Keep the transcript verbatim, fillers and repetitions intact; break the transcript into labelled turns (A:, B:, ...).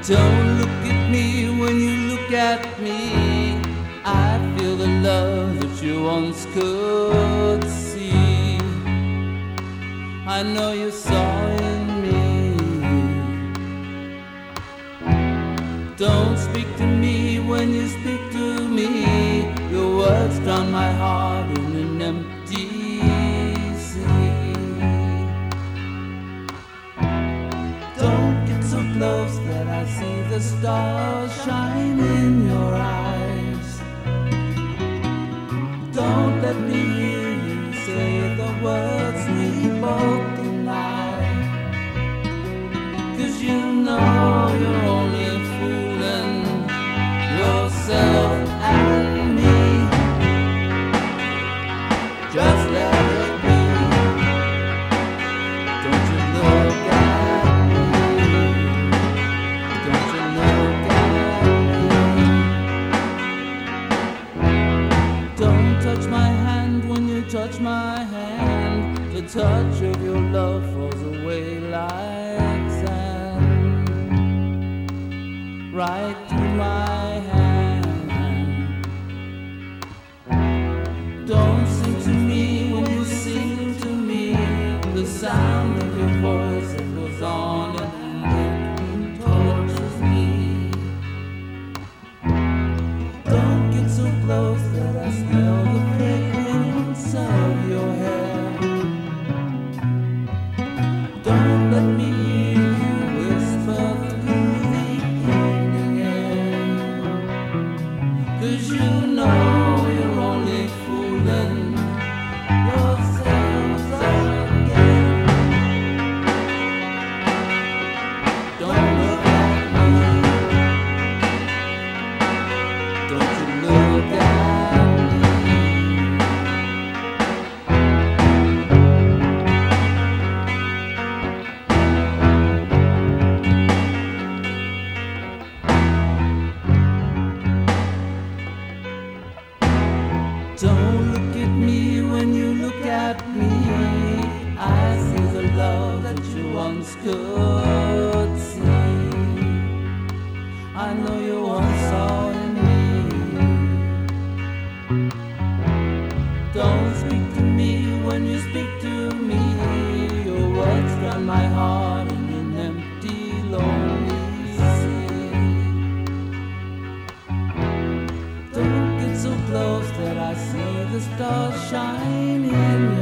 A: Don't look at me when you look at me. I feel the love that you once could see. I know you saw in me. Don't speak to me when you speak to me. Your words drown my heart in an empty sea. Don't get so close that I see the stars shine in your eyes. Don't let me hear you say the words we both deny. 'Cause you know you're only fooling yourself and me. Just let it be. Don't you look at me. Don't you look at me. Don't touch my hand when you touch my hand. The touch of your love falls away like sand. Right through my hand. Don't sing to me when you sing to me. The sound of your voice that goes on and tortures me. Don't get so close that I smell the fragrance of your hair. Don't let me hear you whisper through the evening air. 'Cause you know you're only fooling yourselves again. Don't look at me. Don't you look at me. Don't look at me when you look at me. I see the love that you once could see. I know you once saw in me. Don't speak to me when you speak to me. Your words drown my heart in an empty, lonely sea. Don't get so close that I see the stars shine in